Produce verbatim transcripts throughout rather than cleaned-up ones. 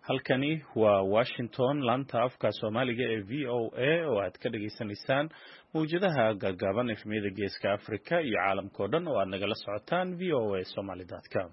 halkani waa Washington laanta afka Soomaaliga ee V O A oo aad ka dhageysanaysaan mawjadaha gaagaaban efmiyada geeska Afrika iyo caalamka oo dhan oo aad nagala socotaan v o a somali dot com.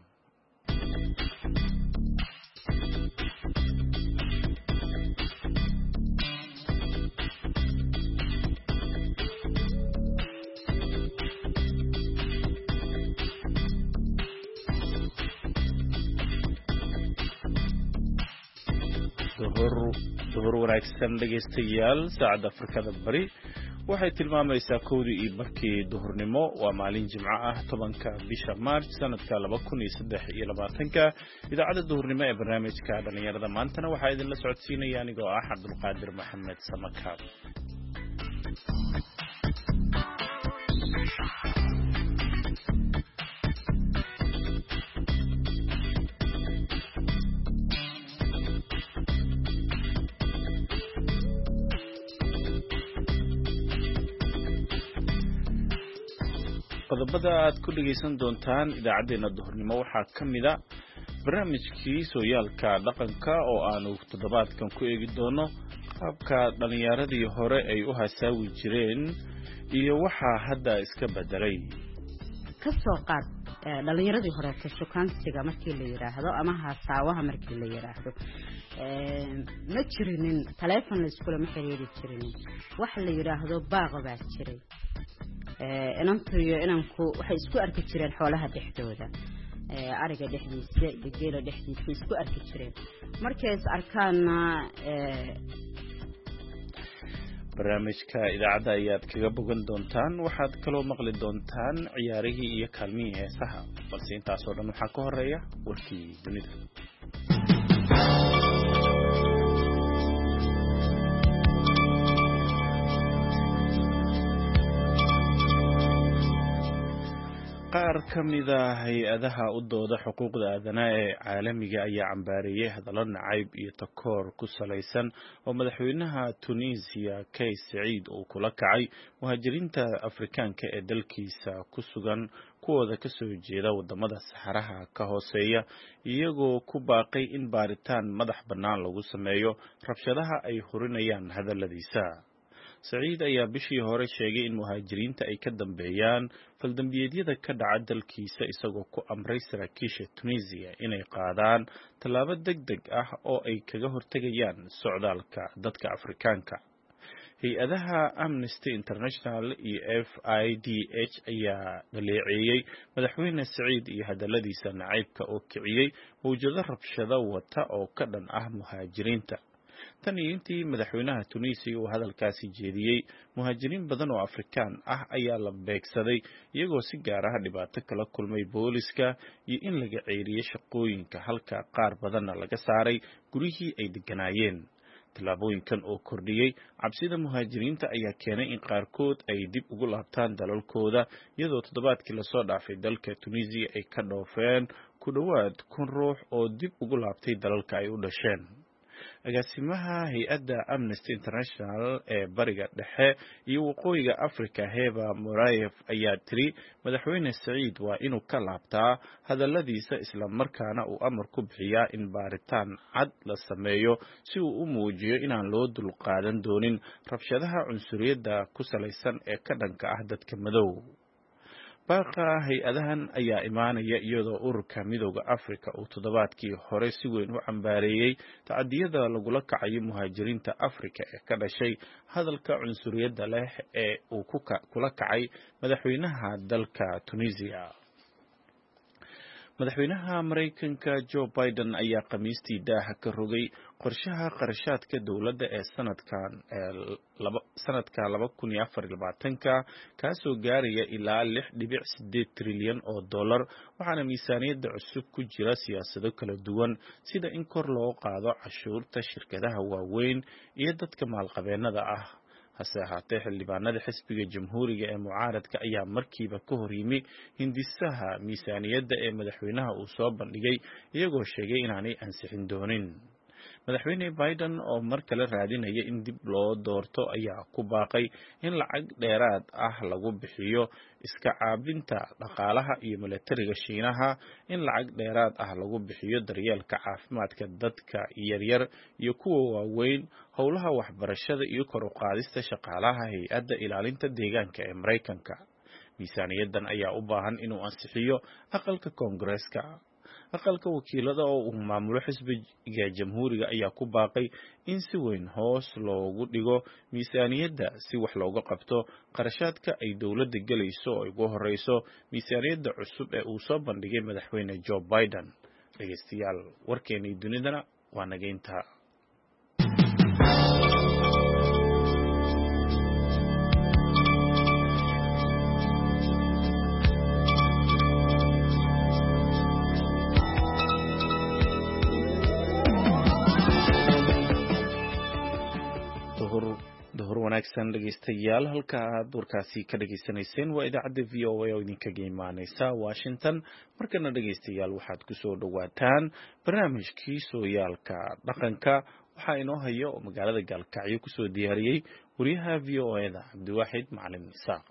duhur wanaagsan dhegeystayaal saacada Afrikada bari waxay tilmaamaysaa kowdii iyo barkii duhurnimo waa maalin jimco ah tobanka bisha March sanadka laba kun iyo saddex iyo labaatanka idaacada duhurnimo ee barnaamijka dhalinyarada maantana waxaa idin la socodsiinaya anigoo ah Cabdulqaadir Maxamed Samakaab. qodobada aad ku dhageysan doontaan idaacadeena duhurnimo waxaa kamid ah barnaamijkii sooyaalka dhaqanka oo aanu toddobaadkan ku eegi doono qaabka dhalinyaradii hore ay u hasaawi jireen iyo waxaa hadda iska bedelay. ka soo qaad dhalinyaradii hore ka shukaansiga markii la yiraahdo ama hasaawaha markii la yiraahdo ma jirinin telefoon la isku lama xiriiri jirinin wax la yiraahdo baaqa baa jiray inantu iyo inanku waxay isku arki jireen xoolaha dhexdooda ariga dhexdiisa iyo geela dhexdiisa isku arki jireen markay is arkaana barnaamijka idaacada ayaad kaga bogan doontaan waxaad kaloo maqli doontaan ciyaarihii iyo kaalmihii heesaha balse intaas oo dhan waxaa ka horeeya warkii dunida. qaar kamid ah hay-adaha u dooda xuquuqda aadanaha ee caalamiga ayaa cambaareeyay hadallo nacayb iyo takoor ku salaysan oo madaxweynaha Tunisia Kais Saied uu kula kacay muhaajiriinta Afrikaanka ee dalkiisa ku sugan kuwooda ka soo jeeda wadamada saxaraha ka hooseeya iyagoo ku baaqay in baaritaan madax bannaan lagu sameeyo rabshadaha ay hurinayaan hadalladiisa. Saied ayaa bishii hore sheegay in muhaajiriinta ay ka dambeeyaan faldambiyeedyada ka dhaca dalkiisa isagoo ku amray saraakiisha Tunisia inay qaadaan tallaabo degdeg ah oo ay kaga hortagayaan socdaalka dadka Afrikaanka. hay-adaha Amnesty International iyo F I D H ayaa dhaleeceeyay madaxweyne Saied iyo hadalladiisa nacaybka oo kiciyay mawjado rabshado wata oo ka dhan ah muhaajiriinta. tan iyo intii madaxweynaha Tunisia uu hadalkaasi jeediyey muhaajiriin badan oo Afrikaan ah ayaa la beegsaday iyagoo si gaar ah dhibaato kala kulmay booliska iyo in laga ceyriyay shaqooyinka halka qaar badanna laga saaray gurihii ay deganaayeen. tallaabooyinkan oo kordhiyey cabsida muhaajiriinta ayaa keenay in qaarkood ay dib ugu laabtaan dalalkooda iyadoo toddobaadkii lasoo dhaafay dalka Tunisia ay ka dhoofeen ku dhowaad kun ruux oo dib ugu laabtay dalalka ay u dhasheen. agaasimaha hay-adda Amnesty International ee bariga dhexe iyo waqooyiga Afrika Heba Morayev ayaa tiri madaxweyne Saied waa inuu ka laabtaa hadalladiisa isla markaana uu amar ku bixiyaa in baaritaan cad la sameeyo si uu u muujiyo inaan loo dulqaadan doonin rabshadaha cunsuriyadda ku salaysan ee ka dhanka ah dadka madow. baaqa hay-adahan ayaa imaanaya iyadoo ururka midowga Afrika uu toddobaadkii hore si weyn u cambaareeyay tacadiyada lagula kacayo muhaajiriinta Afrika ee ka dhashay hadalka cunsuriyadda leh ee uu kula kacay madaxweynaha dalka Tunisia. madaxweynaha Mareykanka Joe Biden ayaa Khamiistii daaha ka rogay qorshaha qarashaadka dowladda ee sanadkan sanadka laba kun iyo afar iyo labaatanka kaasoo gaaraya ilaa lix dhibic sideed trilyan oo dollar waxaana miisaaniyadda cusub ku jira siyaasado kala duwan sida in kor loo qaado cashuurta shirkadaha waaweyn iyo dadka maalqabeennada ah. hase ahaatee xildhibaanada xisbiga jamhuuriga ee mucaaradka ayaa markiiba ka hor yimi hindisaha miisaaniyadda ee madaxweynaha uu soo bandhigay iyagoo sheegay inaanay ansixin doonin. madaxweyne Biden oo mar kale raadinaya in dib loo doorto ayaa ku baaqay in lacag dheeraad ah lagu bixiyo iska caabinta dhaqaalaha iyo militariga Shiinaha, in lacag dheeraad ah lagu bixiyo daryeelka caafimaadka dadka yaryar iyo kuwa waaweyn, howlaha waxbarashada iyo kor u qaadista shaqaalaha hay'adda ilaalinta deegaanka ee Mareykanka. miisaaniyadan ayaa u baahan inuu ansixiyo aqalka Koongareeska. aqalka wakiilada oo uu maamulo xisbiga jamhuuriga ayaa ku baaqay in si weyn hoos loogu dhigo miisaaniyadda si wax looga qabto qarashaadka ay dowladda gelayso oo ugu horeyso miisaaniyadda cusub ee uu soo bandhigay madaxweyne Joe Biden. dhegeystayaal, warkeenii dunidana waa nageynta. duhur wanaagsan dhegeystayaal, halka aad warkaasi ka dhageysanayseen waa idaacadda v o a oo idinkaga imaaneysa Washington. markana dhegeystayaal, waxaad kusoo dhawaataan barnaamijkii sooyaalka dhaqanka. waxaa inoo haya oo magaalada Gaalkacyo kusoo diyaariyey wariyaha v o a da Cabdiwaaxid Macalin Isaaq.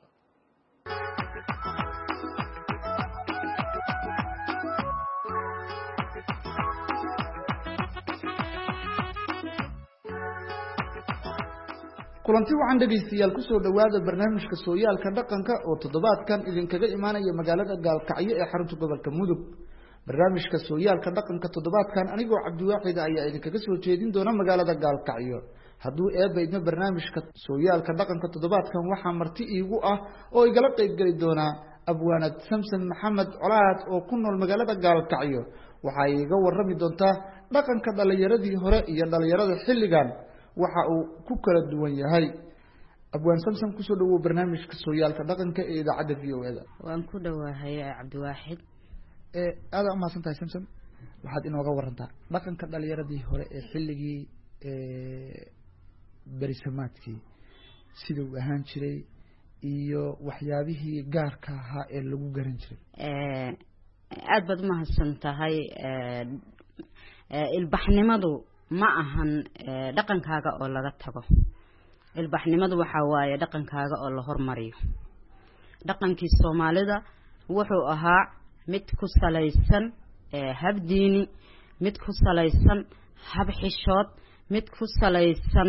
kulanti wacan dhegeystayaal kusoo dhawaada barnaamijka sooyaalka dhaqanka oo toddobaadkan idinkaga imaanaya magaalada Gaalkacyo ee xarunta gobolka Mudug. barnaamijka sooyaalka dhaqanka toddobaadkan anigoo Cabdiwaaxid ayaa idinkaga soo jeedin doona magaalada Gaalkacyo. hadduu eebaydna barnaamijka sooyaalka dhaqanka toddobaadkan waxaa marti iigu ah oo igala qayb gali doona abwaanad Samson Maxamed Colaad oo ku nool magaalada Gaalkacyo. waxay iga warrami doontaa dhaqanka dhalinyaradii hore iyo dhalinyarada xilligan waxa uu ku kala duwan yahay. abwaan Samson, kusoo dhawow barnaamijka sooyaalka dhaqanka ee idaacadda v o a da. waan ku dhawahay Cabdiwaaxid. ee aad u mahadsantahay Samson. waxaad inooga warantaa dhaqanka dhalinyaradii hore ee xilligii ee berisamaadkii sida uu ahaan jiray iyo waxyaabihii gaarka ahaa ee lagu garan jiray. ee aad baad u mahadsantahay. ee ilbaxnimadu ma ahan dhaqankaaga oo laga tago. ilbaxnimadu waxa waaye dhaqankaaga oo la hormariyo. dhaqankii Soomaalida wuxuu ahaa mid ku salaysan hab diini, mid ku salaysan hab xishood, mid ku salaysan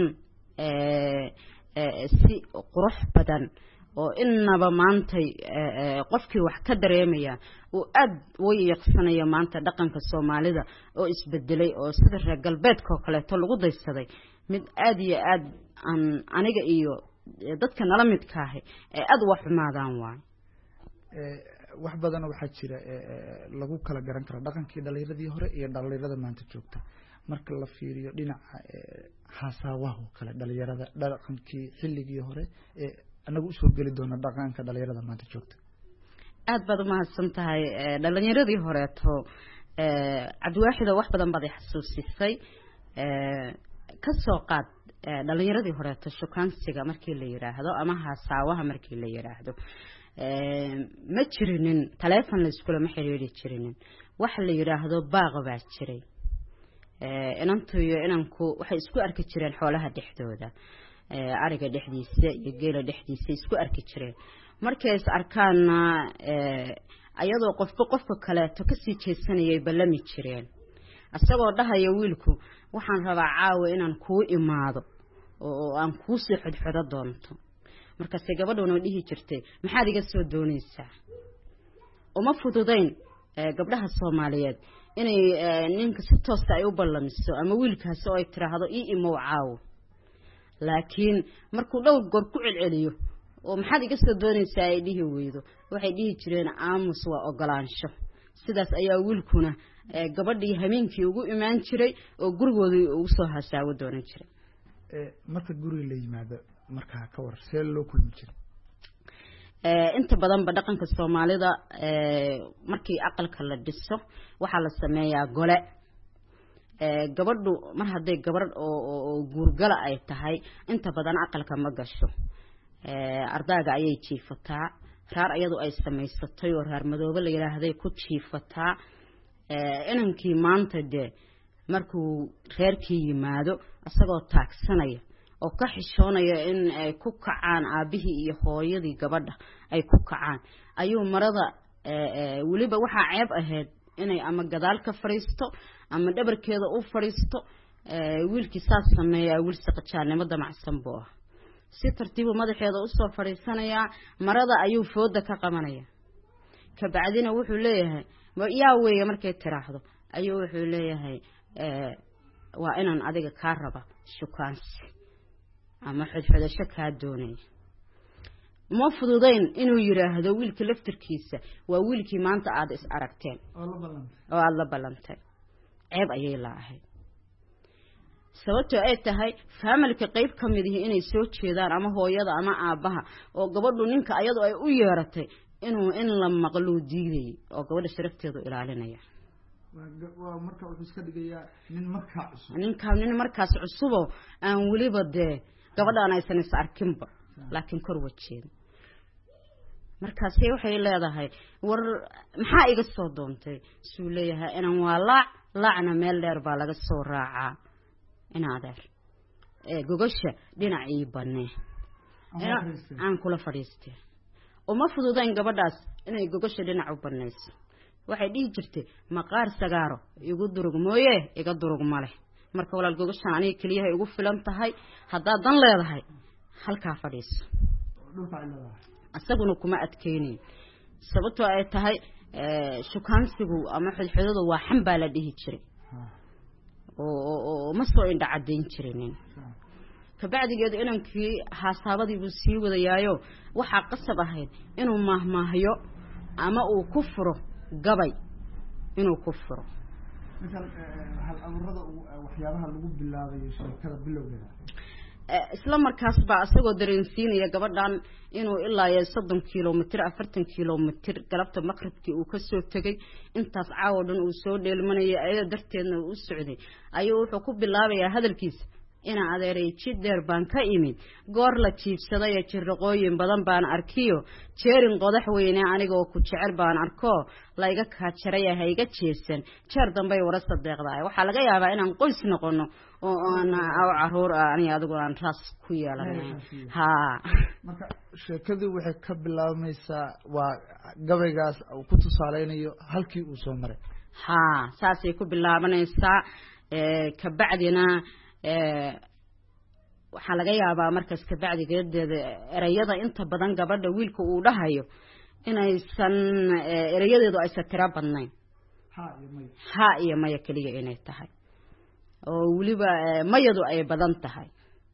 si qurux badan oo inaba maantay qofkii wax ka dareemaya oo aad way yaqsanaya maanta dhaqanka Soomaalida oo isbedelay oo sida reer galbeedka oo kale to lagu daysaday mid aad iyo aad aan aniga iyo dadka nala midka ah ee aad wax xumaadaan waay. ee wax badan waxa jira lagu kala garan karo dhaqankii dhalinyaradii hore iyo dhalinyarada maanta joogta. marka la fiiriyo dhinaca xasaawaha kale dhalinyarada dhaqankii xilligii hore ee anagu soo gali doona dhaqanka dhalinyarada maanta joogta. aad baad u mahadsantahay. dhalinyaradii hore to ee Cabdiwaaxid wax badan baad xasuusisay. ee ka soo qaad dhalinyaradii hore to shukaansiga markii la yiraahdo ama xasaawaha markii la yiraahdo ee ma jirinin telefoon la isku lama xiriiri jirinin. wax la yiraahdo baaq baa jiray. ee inantu iyo inanku waxay isku arki jireen xoolaha dhexdooda. ee ariga dhexdiisa iyo geela dhexdiisa isku arki jireen. markay is arkaana ee ayadoo qofba qofka kale to ka sii jeesanayay balami jireen. asagoo dhahayo wiilku waxaan rabaa caawa inaan kuu imaado oo aan kuu soo xidxodo doonto. markaas gabadhuna dhihi jirtay maxaad iga soo doonaysaa. uma fududayn gabdhaha Soomaaliyeed inay ninka si toos ah ay u ballamiso ama wiilkaas oo ay tiraahdo ii imow caawo. laakiin markuu dhowr goor ku celceliyo oo maxaad iga soo doonaysaa ay dhihi weydo waxay dhihi jireen aamus waa ogolaansho. sidaas ayaa wiilkuna gabadhii habeenkii ugu imaan jiray oo gurigooda ugu soo hasaawo doonan jiray. ee marka guriga la yimaado marka ka war see loo kulmi jiray. ee inta badan ba dhaqanka Soomaalida ee markii aqalka la dhiso waxa la sameeyaa gole. ee gabadhu mar haday gabadh oo guurgala ay tahay inta badan aqalka ma gasho. ee ardaaga ayay jiifataa. raar ayadu ay samaysatay oo raar madooba la yiraahday ku jiifataa. ee inankii maanta de markuu reerkii yimaado asagoo taagsanaya oo ka xishoonaya in ay ku kacaan aabihii iyo hooyadii gabadha ay ku kacaan ayuu marada waliba waxa ceeb ahayd inay ama gadaal ka fariisto ama dhabarkeeda u fariisto wiilkii saas sameeyaa wiil saqajaanimo damacsan buu ah si tartiib madaxeeda u soo fariisanaya marada ayuu fooda ka qabanaya ka bacdina wuxuu leeyahay yaa weeye markay tiraahdo ayuu wuxuu leeyahay ee waa inaan adiga ka raba shukaansi ama xidxidasho ka doonay ma fududayn inuu yiraahdo wiilka laftirkiisa waa wiilkii maanta aad is aragteen oo aad la balantay ceeb ayay laahay sababtoo ay tahay familka qayb kamid ah inay soo jeedaan ama hooyada ama aabaha oo gabadhu ninka ayadu ay u yeeratay inuu in la maqlo diiday oo gabadha sharafteedu ilaalinaya waa marka uu iska dhigayaa nin markaa cusub ninka nin markaas cusub aan waliba de gabadhan aysan is arkinba laakiin kor wajeed markaas waxay leedahay war maxaa iga soo doontay suu leeyahay inaan waa laac laacna meel dheer baa laga soo raacaa inaadeer ee gogasha dhinacii banee aan kula fadhiistay uma fududayn gabadhaas inay gogasha dhinac u baneyso waxay dhigi jirtay maqaar sagaaro igu durug mooyee iga durug male marka walaal gogashan aniga kaliya igu filan tahay hadaa dan leedahay halka fadhiiso dhulka ilaa asaguna kuma adkeenin sababtoo ay tahay ee shukaansigu ama xidxidadu waa xambaa la dhihi jiray oo ma soo indha cadeyn jireen ka bacdigeedu inankii haasaabadii buu sii wadayaayo waxa qasab ahayd inuu maahmaahayo ama uu ku furo gabay inuu ku furo مثلا هل أمرنا وحياها اللي قبل الله شركة باللوجنا isla markaas baa asagoo dareensiinaya gabadhan inuu ilaa iyo soddon kiiloomitir afartan kiiloomitir galabta maqribkii uu ka soo tagay intaas caawo dhan uu soo dheelmanayay ayada darteedna uu socday ayuu wuxuu ku bilaabayaa hadalkiisa ina adeeray jideer baan ka imid goor la jiibsaday jirqooyin badan baan arkiyo jeerin qodax weyne aniga oo ku jecel baan arko la iga ka jaray hayga jeesan jeer dambe wara sadeeqday waxa laga yaabaa inaan qoys noqono oo ana aw caruur ani adigu aan ras ku yeelanay ha marka sheekadu waxay ka bilaabmaysaa waa gabaygaas uu ku tusaaleynayo halkii uu soo maray ha saasay ku bilaabanaysaa ee ka bacdina ee waxa laga yaabaa markaas ka bacdigeedeeda erayada inta badan gabadha wiilka uu dhahayo inaysan erayadeedu ay satira badnayn ha iyo may ha iyo may kaliya inay tahay oo waliba mayadu ay badan tahay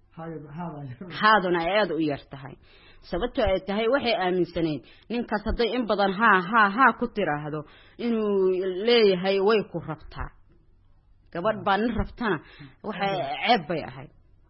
haaduna ay aad u yar tahay sababtoo ay tahay waxay aaminsaneen ninkaas haday in badan ha ha ha ku tiraahdo inuu leeyahay way ku rabtaa gabadh baan rabtana waxay ceeb bay ahay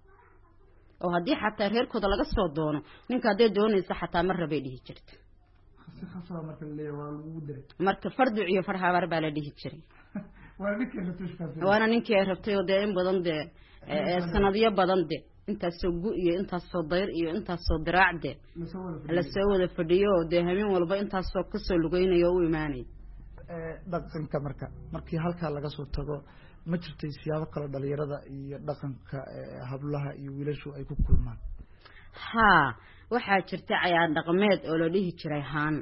oo hadii xataa reerkooda laga soo doono ninka haday doonaysa xataa mar rabay dhihi jirtay si khasaba marka leeyahay waa lagu diray marka fardu iyo farxabar baa la dhihi jiray waa ninkii rabtay waana ninkii ay rabtay oo in badan de sanadiyo badan de intaas soo gu iyo intaas soo dayr iyo intaas soo diraacde la soo wada fadhiyo de habeen walba intaas soo ka soo lugeynayo u iimaanay ee dhaqanka marka markii halka laga soo tago ma jirtay siyaabo kala dhalinyarada iyo dhaqanka hablaha iyo wiilashu ay ku kulmaan ha waxa jirtay cayaar dhaqameed oo la dhihi jiray haan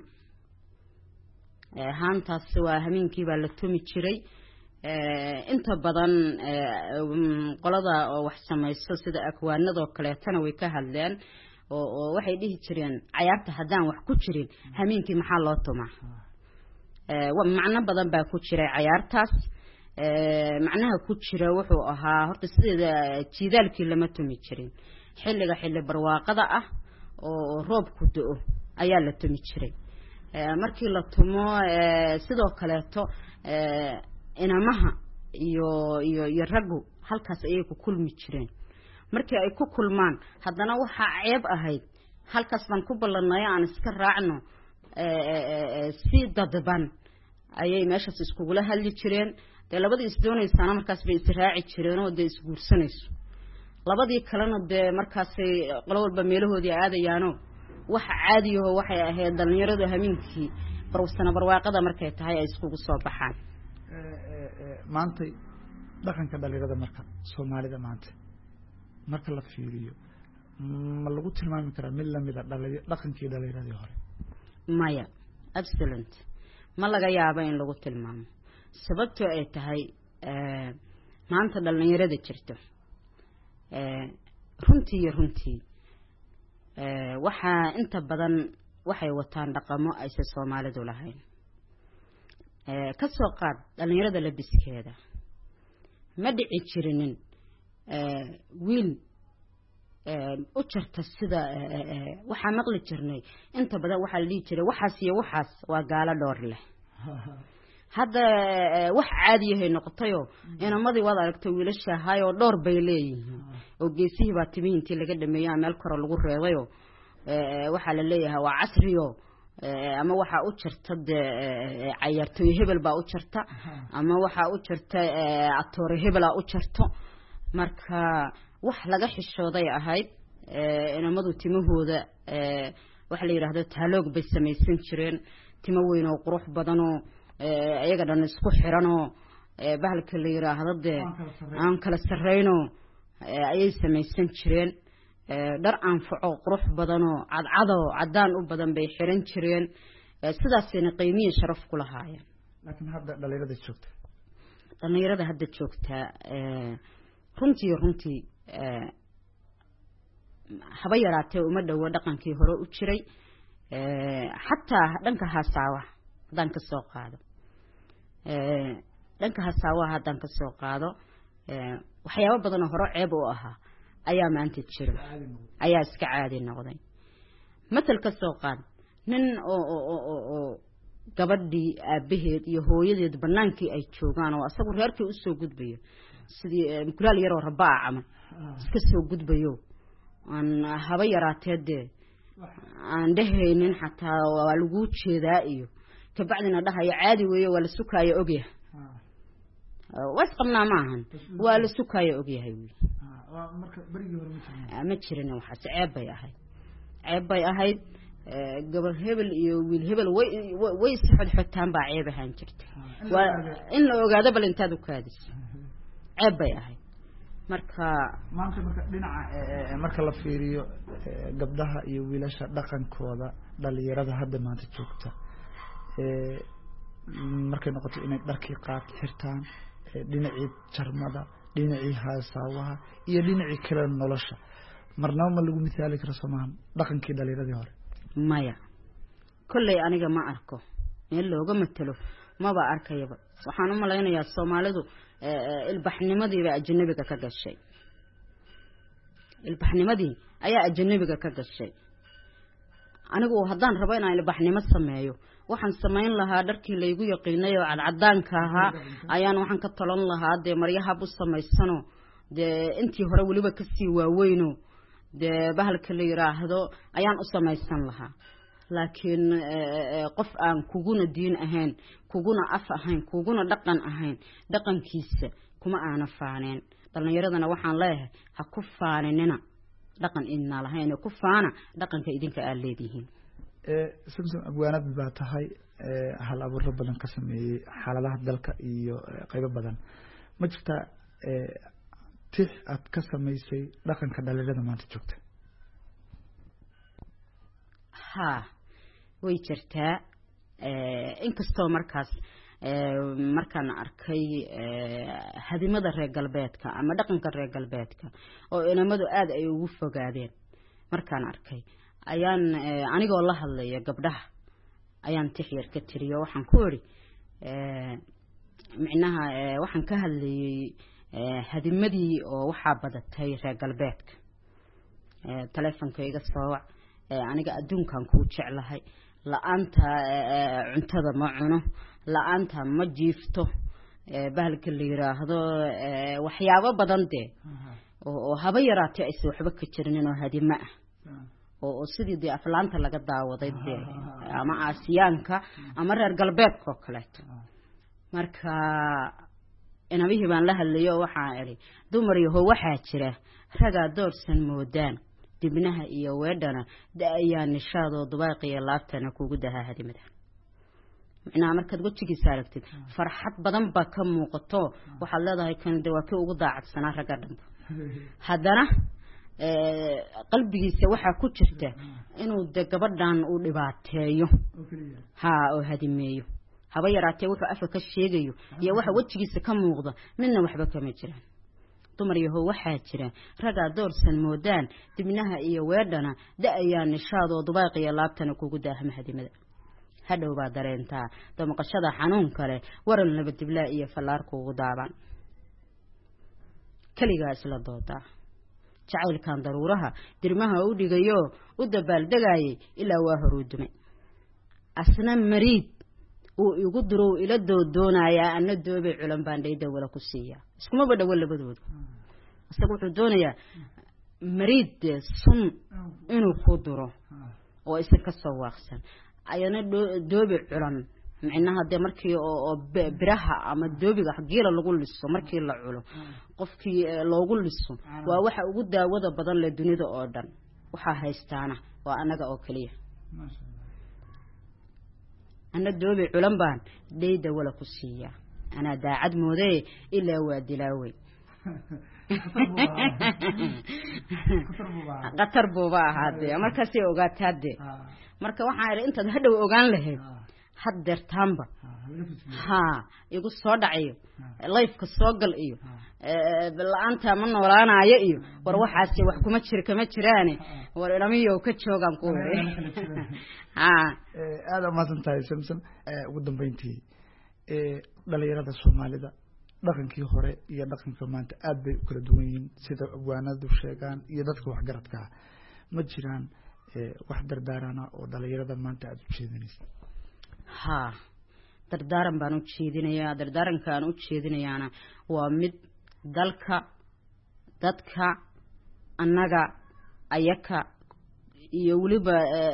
ee haantaas waa habeenkii baa la tumi jiray ee inta badan qolada oo wax sameeyso sida akwaanada kale tan way ka hadleen oo waxay dhihi jireen cayaarta hadaan wax ku jirin habeenkii maxaa loo tumaa ee waa macna badan baa ku jiray cayaartaas ee macnaha ku jira wuxuu ahaa horta sida jiidaalkii lama tumi jirin xilliga xilli barwaaqada ah oo roobku da'o ayaa la tumi jiray ee markii la tumo ee sidoo kale to ee inamaha iyo iyo iyo raggu halkaas ayay ku kulmi jireen markii ay ku kulmaan haddana waxa ceeb ahayd halkaas baan ku ballanay aan iska raacno ee si dadban ayay meeshaas isku gula hadli jireen de labadii isdoonaysana markaas bay israaci jireen oo de isguursanayso labadii kalena de markaas qolo walba meelahoodii aadayaano wax caadi ah waxay ahayd dhalinyaradu habeenkii barwsana barwaaqada markay tahay ay isku soo baxaan ee maanta dhaqanka dhalinyarada marka Soomaalida maanta marka la fiiriyo ma lagu tilmaami karaa mid la mid ah dhaqankii dhalinyarada hore maya absolute ma laga yaabo in lagu tilmaamo sababtoo ay tahay ee maanta dhalinyarada jirto ee runtii iyo runtii ee waxa inta badan waxay wataan dhaqamo ay Soomaalidu lahayn ee ka soo qaad dhalinyarada labiskeeda ma dhici jirin ee wiil ee u jarta sida waxa maqli jirnay inta badan waxa la dhigi jiray waxaas iyo waxaas waa gaala dhowr leh hadda wax caadi ah noqotayo inamadii wada aragtay wiilasha hay oo dhowr bay leeyihiin oo geesihi baa timiintii laga dhameeyay meel kor lagu reebayo ee waxa la leeyahay waa casriyo ama waxa u jirta cayartooy hebel baa u jirta ama waxa u jirta atoore hebel u jirto marka wax laga xishooday ahayd inamadu timahooda waxa la yiraahdo taaloog bay sameeysan jireen timo weyn oo qurux badan oo ayaga dhan isku xiran oo bahalka la yiraahdo aan kala sareyno ayay sameeysan jireen dhar anfaco qurux badan oo cadcado cadaan u badan bay xiran jireen sidaasina qiimiye sharaf ku lahaayeen laakiin hadda dhalinyarada joogta dhalinyarada hadda joogta ee runtii runtii ee haba yaraatee uma dhawo dhaqankii hore u jiray ee hatta dhanka hasaawa hadan ka soo qaado ee dhanka hasaawa hadan ka soo qaado ee waxyaabo badan oo hore ceeb u ahaa ayaa maanta jira ayaa iska caadi noqday مثل كسوقان nin oo oo oo gabadhii aabaheed iyo hooyadeed banaankii ay joogaan oo asagu reerkii u soo gudbayo sidii mukulaal yar oo rabaa ama iska soo gudbayo aan haba yaraateed aan dhahaynin xataa waa lagu jeedaa iyo ka bacdina dhahayo caadi weeyo wala sukaayo ogyahay was qabnaa maahan waa la sukaayo ogyahay marka barigi hore ma jirin waxa ceeb bay ahayd ceeb bay ahayd gabar hebel iyo wiil hebel way way saxad xataan baa ceeb ahaan jirtay waa in la ogaado bal intaad u kaadis ceeb bay ahayd marka maanta marka dhinaca marka la fiiriyo gabdhaha iyo wiilasha dhaqankooda dhalinyarada hadda maanta joogta ee markay noqoto inay dharkii qaad xirtaan dhinacii jarmada dhinacii haasawaha iyo dhinacii kale nolosha marnaba ma lagu misaali karo Soomaan dhaqankii dhalinyarada hore maya kullay aniga ma arko meel looga matalo ma ba arkayba waxaan u maleynayaa Soomaalidu ilbaxnimadii ba ajnabiga ka gashay ilbaxnimadii ayaa ajnabiga ka gashay anigu haddaan rabo inaan ilbaxnimo sameeyo waxaan sameyn lahaa dharkii la igu yaqiinay oo cadcadaanka ahaa ayaan waxaan ka talan lahaa de maryaha bu sameysano de intii hore waliba ka sii waaweyno de bahalka la yiraahdo ayaan u sameysan lahaa laakiin qof aan kuguna diin ahayn kuguna af ahayn kuguna dhaqan ahayn dhaqankiisa kuma aana faaneen dhalinyaradana waxaan leeyahay ha ku faaninina dhaqan idna lahayn ku faana dhaqanka idinka aad leedihiin ee samsam abwaanad baa tahay ee hal abuur badan ka sameeyay xaaladaha dalka iyo qayb badan ma jirta ee tix aad ka sameysay dhaqanka dhalinyarada maanta joogta ha way jirtaa ee inkastoo markaas ee markaan arkay ee hadimada reer galbeedka ama dhaqanka reer galbeedka oo inamadu aad ay ugu fogaadeen markaan arkay ayaan anigoo la hadlaya gabdhaha ayaan tixyar ka tiriyo waxaan ku wari ee micnaha waxaan ka hadlayay hadimadii oo waxa badatay reer galbeedka ee teleefankayga soo wac ee aniga adduunkan ku jeclahay la'aanta cuntada ma cuno la'aanta ma jiifto ee bahalka la yiraahdo waxyaabo badan de oo haba yaraatay ay waxba ka jirin oo hadima ah oo sidii aflaanta laga daawaday de ama Aasiyaanka ama reer galbeedka kale marka inabihi baan la hadlayo waxaan eri dumar yahow waxa jira raga doorsan moodaan dibnaha iyo weedhana daayaan nishaado dubaaqi laabtana kugu daha hadimada ina markaad wajigiisa aragtid farxad badan ba ka muuqato waxa leedahay kan dawaaki ugu daacadsanaa raga dhanba hadana ee qalbigiisa waxa ku jirta inuu de gabadhan uu dhibaateeyo ha oo hadimeeyo haba yaraatee wuxuu afka ka sheegayo iyo waxa wajigiisa ka muuqda midna waxba kama jiraan dumar yahow waxaa jira raga doorsan moodaan dibnaha iyo weedhana da'ayaa nishaadoo dubaaqiya laabtana kugu daahma hadimada hadhow baa dareentaa damqashada xanuun kale waran laba diblaa iyo falaar kugu daaban kaligaa isla doodaa jacaylkan daruuraha dirmaha u dhigayo u dabaaldegayay ilaa waa horuudumay asna mariid uu igu dirow ila doodoonaya anna doobay culan baan dhayda wala ku siiya iskuma badhaw labadooda asagu wuxuu doonayaa mariid sun inuu ku diro oo isan ka soo waaqsan ayana doobay culan macnaha de markii oo biraha ama doobiga xaqiila lagu liso markii la culo qofkii loogu liso waa waxa ugu daawada badan la dunida oo dhan waxa haystaana waa anaga oo kaliya ana doobi culan baan deeyda wala ku siiya ana daacad mooday ilaa waa dilaaway qatar booba ahaade marka si ogaataade marka waxaan iri inta hadhow ogaan lahayd haddeer taamba ha igu soo dhacayo life-ka soo gal iyo la'aanta ma noolaanayo iyo war waxaas wax kuma jir kama jiraan war ilamiyo ka joogan ku ha aad ma santahay samsan ugu dambeyntii ee dhalinyarada Soomaalida dhaqankii hore iyo dhaqanka maanta aad bay u kala duwan yihiin sida abwaanadu sheegaan iyo dadka wax garadka ma jiraan wax dardaarana oo dhalinyarada maanta aad u jeedinayso ha dardaaran baan u jeedinayaa dardaarankaan u jeedinayaana waa mid dalka dadka annaga ayaka iyo waliba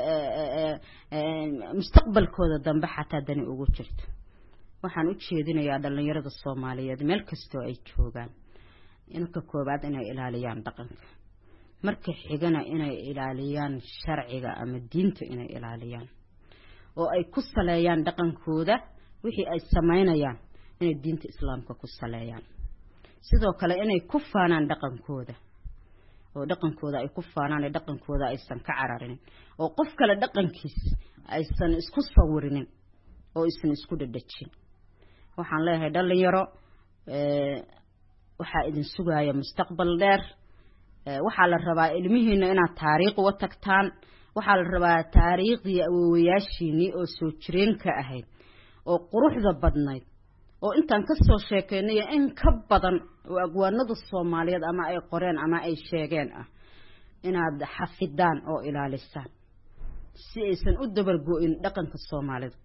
mustaqbalkooda dambe xataa dani ugu jirto waxaan u jeedinayaa dhalinyarada Soomaaliyeed meel kasta ay joogaan in ka koobaad inay ilaaliyaan dhaqanka marka xigana inay ilaaliyaan sharciga ama diinta inay ilaaliyaan oo ay ku saleeyaan dhaqankooda wixii ay sameynayaan inay diinta islaamka ku saleeyaan sidoo kale inay ku faanaan dhaqankooda oo dhaqankooda ay ku faanaan dhaqankooda aysan ka cararin oo qof kale dhaqankiis aysan isku sawirinin oo aysan isku dhadhajin waxaan leeyahay dhalinyaro ee waxa idin sugaaya mustaqbal dheer waxa la rabaa ilmihiina inaad taariikh u tagtaan waxa la rabaa taariikhdii awoowayaashiini oo soo jireen ka ahayd oo quruxda badnayd oo intaan ka soo sheekeynay in ka badan oo agwaanada Soomaaliyeed ama ay qoreen ama ay sheegeen ah inaad xafidaan oo ilaalisaan si aysan u dabargo'in dhaqanka Soomaalida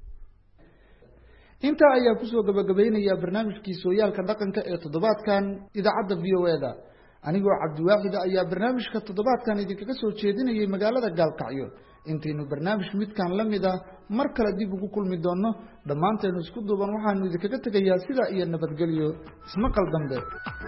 inta ayaa ku soo gabagabeynaya barnaamijkii sooyaalka dhaqanka ee toddobaadkan idaacadda V O A da anigoo Cabdiwaaxid ayaa barnaamijka toddobaadkan idinkaga soo jeedinayay magaalada Gaalkacyo intaynu barnaamij midkan la mid ah mar kale dib ugu kulmi doono dhammaanteenu isku duuban waxaanu idinkaga tegayaa sida iyo nabadgelyo ismaqal dambe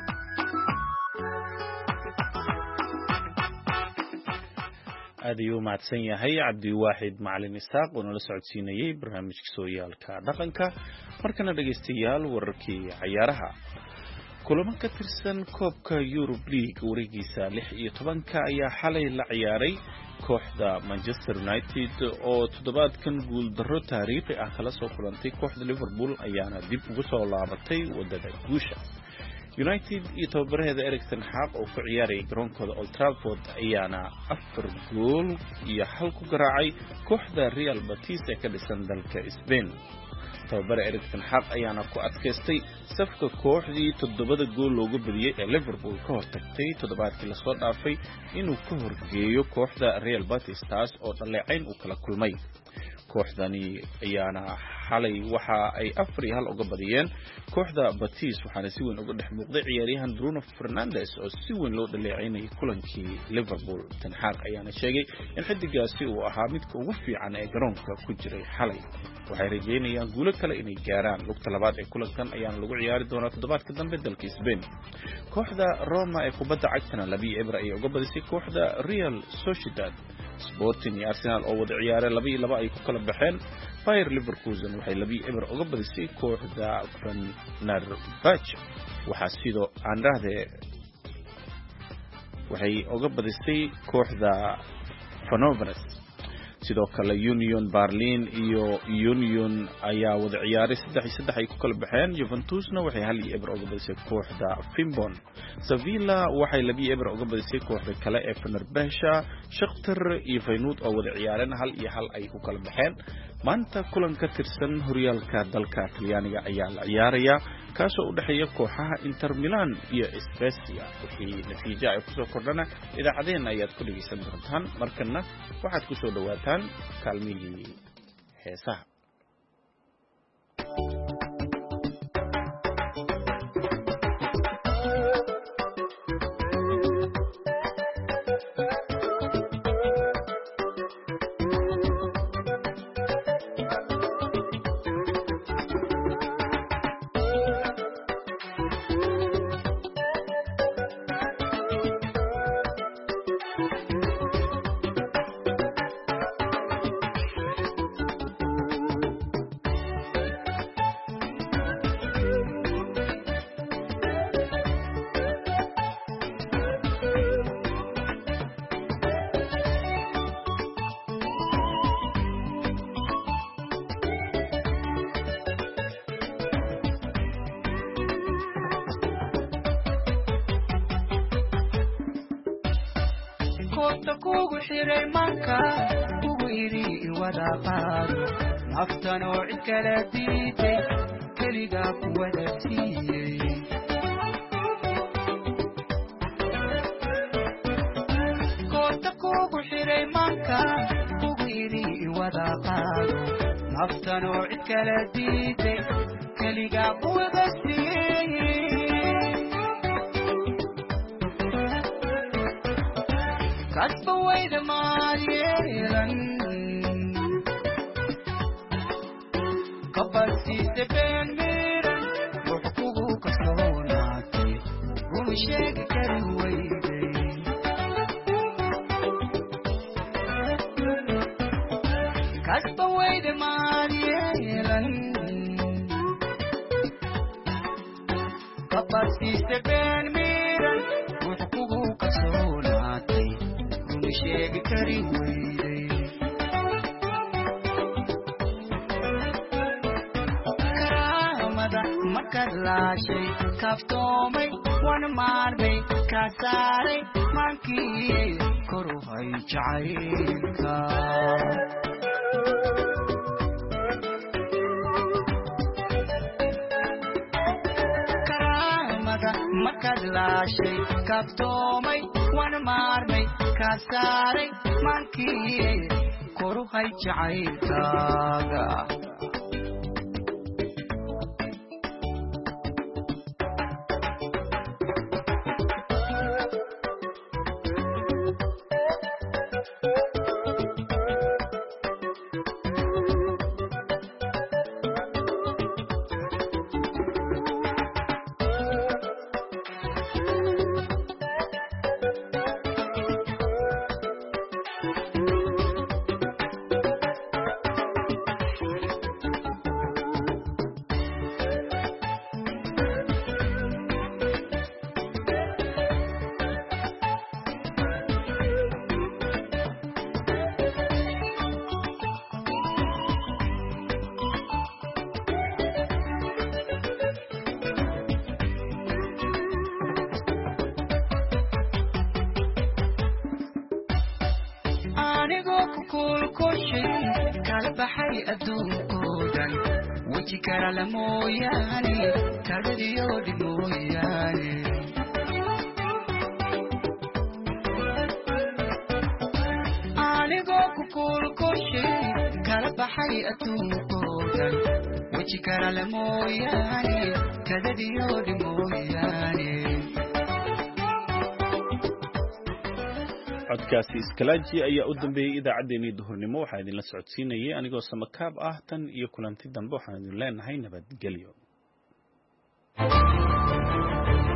aad ayuu mahadsan yahay Cabdiwaaxid Macalin Isaaq oo nala socodsiinayay barnaamijka sooyaalka dhaqanka markana dhageystayaal wararkii ciyaaraha kulamo ka tirsan koobka Europe League wareegiisa lix iyo tobanka ayaa xalay la ciyaaray kooxda Manchester United oo toddobaadkan guul darro taariikhi ah kala soo kulantay kooxda Liverpool ayaana dib ugu soo laabatay wadada guusha United iyo tababaraheeda Erik ten Hag oo ku ciyaaray garoonkooda Old Trafford ayaana afar gool iyo hal ku garaacay kooxda Real Betis ee ka dhisan dalka Spain tababare Erik ten Hag ayaana ku adkaystay safka kooxdii toddobada gool loogu badiyay ee Liverpool ka hortagtay toddobaadkii la soo dhaafay inuu ka horgeeyo kooxda Real Betis taas oo dhaleecayn u kala kulmay kooxdani ayaana xalay waxa ay afar iyo hal uga badiyeen kooxda Betis waxaana si weyn uga dhex muuqday ciyaaryahan Bruno Fernandes oo si weyn loo dhaleecaynay kulankii Liverpool ten Hag ayaana sheegay in xidigaasi uu ahaa midka ugu fiican ee garoonka ku jiray xalay waxay rajeynayaan guulo kale inay gaaraan lugta labaad ee kulankan ayaana lagu ciyaari doonaa toddobaadka dambe dalka Spain kooxda Roma ee kubadda cagtana laba iyo eber ay uga badisay kooxda Real Sociedad Sporting iyo Arsenal oo wada ciyaaray laba iyo laba ay ku kala baxeen Bayer Leverkusen waxay laba eber uga badisay kooxda Fenerbahce waxaa sidoo aan dhahday waxay uga badisay kooxda Hannover sidoo kale Union Berlin iyo Union ayaa wada ciyaaray saddex iyo saddex ay ku kala baxeen Juventusna waxay hal iyo eber uga badisay kooxda Fimbon Sevilla waxay laba iyo eber uga badisay kooxda kale ee Fenerbahce Shakhtar iyo Feyenoord oo wada ciyaareen hal iyo hal ay ku kala baxeen maanta kulan ka tirsan horyaalka dalka Talyaaniga ayaa la ciyaaraya kaasoo u dhaxeeya kooxaha Inter Milan iyo Spezia wixii natiijo ay ku soo kordhana idaacadeena ayaad ku dhageysan doontaan markana waxaad ku soo dhawaataan kaalmihii heesaha kugu xiray manka kugu iri wada qaad naftan oo cid kala diiday kaliga ku wada siiyay koota kugu xiray manka kugu iri wada qaad naftan oo cid kala diiday kaliga ku wada siiyay kasba wayda maaryeelan kabasiiste been miran wax kugu kasoonaatay run sheegi kari wayday kasba wayda maaryeelan kabasiiste been miran wax kugu kasoonaatay sheegi kari wayday karaamada markaad laashay kaaftoomay wana maarmay kaa saaray maankii kor u hay jacaylka karaamada markaad laashay kaaftoomay wana maarmay kasaaray maankii kor u hay jacaylkaaga baxay adduunkoodan weji kara la mooyaane kaladiyo dhib mooyaane anigoo ku kuulkoshay kala baxay adduunkoodan weji kara la mooyaane kaladiyo dhib mooyaane codkaasi iskalaaji ayaa u dambeeyay idaacaddeenii duhurnimo waxaa idinla socodsiinayay anigoo samakaab ah tan iyo kulanti dambe waxaan idin leenahay nabadgelyo